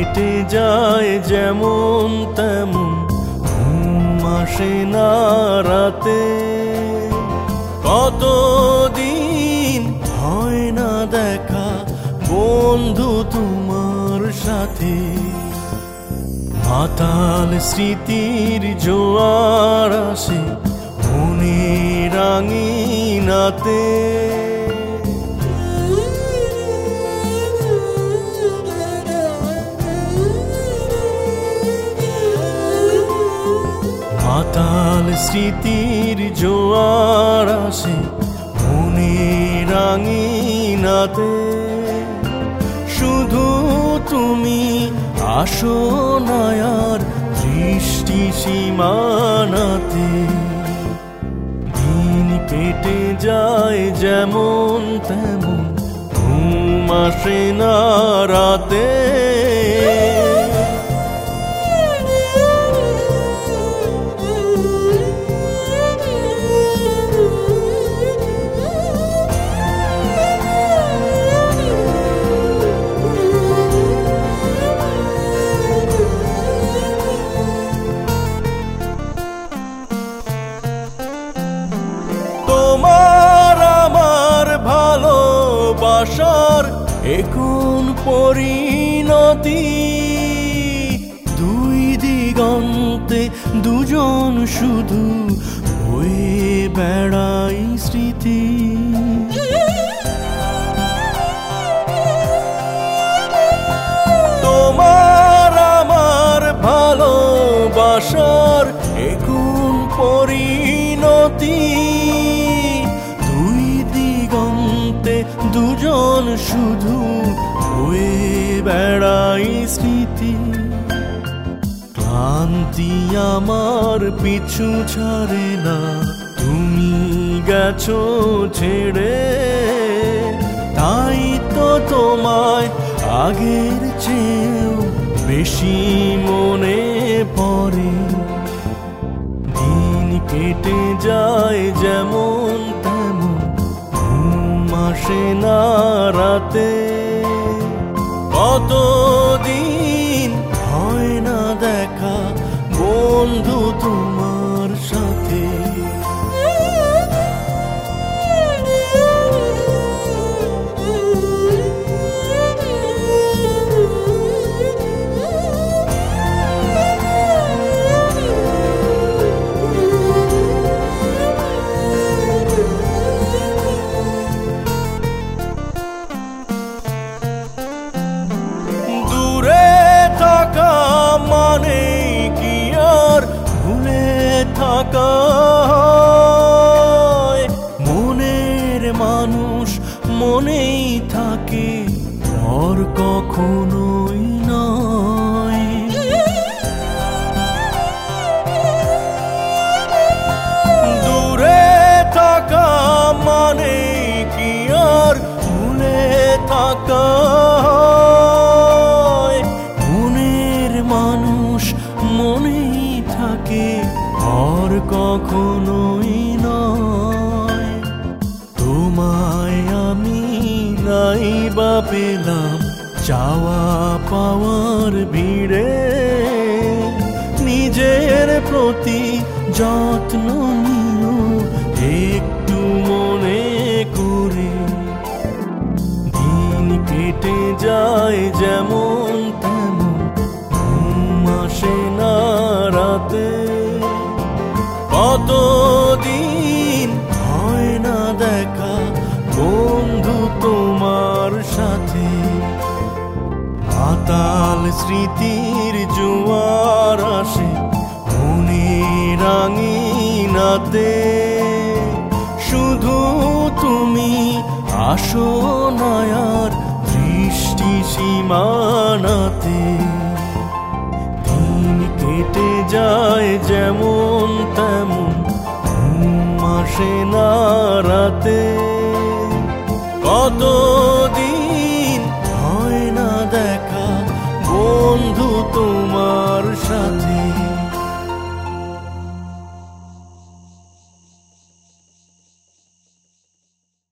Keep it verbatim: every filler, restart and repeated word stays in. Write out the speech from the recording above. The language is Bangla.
কেটে যায় যেমন তেমন, ঘুম আসে না রাতে। কতদিন হয় না দেখা বন্ধু তোমার সাথে, মাতাল স্মৃতির জোয়ার আসে মনের আঙিনাতে। মাতাল স্মৃতির জোয়ার আসে মনের আঙিনাতে। শুধু তুমি আসো না আর দৃষ্টি সীমানাতে। দিন কেটে যায় যেমন তেমন, ঘুম আসে না রাতে। তোমার আমার ভালোবাসার এখন পরিণতি, দুই দিগন্তে দুজন শুধু হয়ে বেড়াই স্মৃতি। তোমার আমার ভালোবাসার এখন পরিণতি, দুজন শুধু হয়ে বেড়াই স্মৃতি। ক্লান্তি আমার পিছু ছাড়ে না, তুমি গেছো ছেড়ে। তাই তো তোমায় আগের চেয়েও বেশি মনে পড়ে। দিন কেটে যায় যেমন তেমন, আসে না রাতে। কতদিন হয় না দেখা বন্ধু তোমার সাথে। মানে কি আর ভুলে থাকা, মনের মানুষ মনেই থাকে, আর কখনোই নয়। দূরে থাকা মানে কি আর ভুলে থাকা, মানুষ মনেই থাকে, আর কখনোই নয়। তোমায় আমি নাই বা পেলাম চাওয়া পাওয়ার ভিড়ে, নিজের প্রতি যত্ন নিও একটু মনে করে। দিন কেটে যায় যেমন তেমন, আসে না রাতে। কতদিন হয় না দেখা বন্ধু তোমার সাথে, মাতাল স্মৃতির জোয়ার আসে মনের আঙিনাতে। শুধু তুমি আসো না আর দৃষ্টি সীমানাতে। কেটে যায় যেমন তেমন, ঘুম আসে না রাতে। কত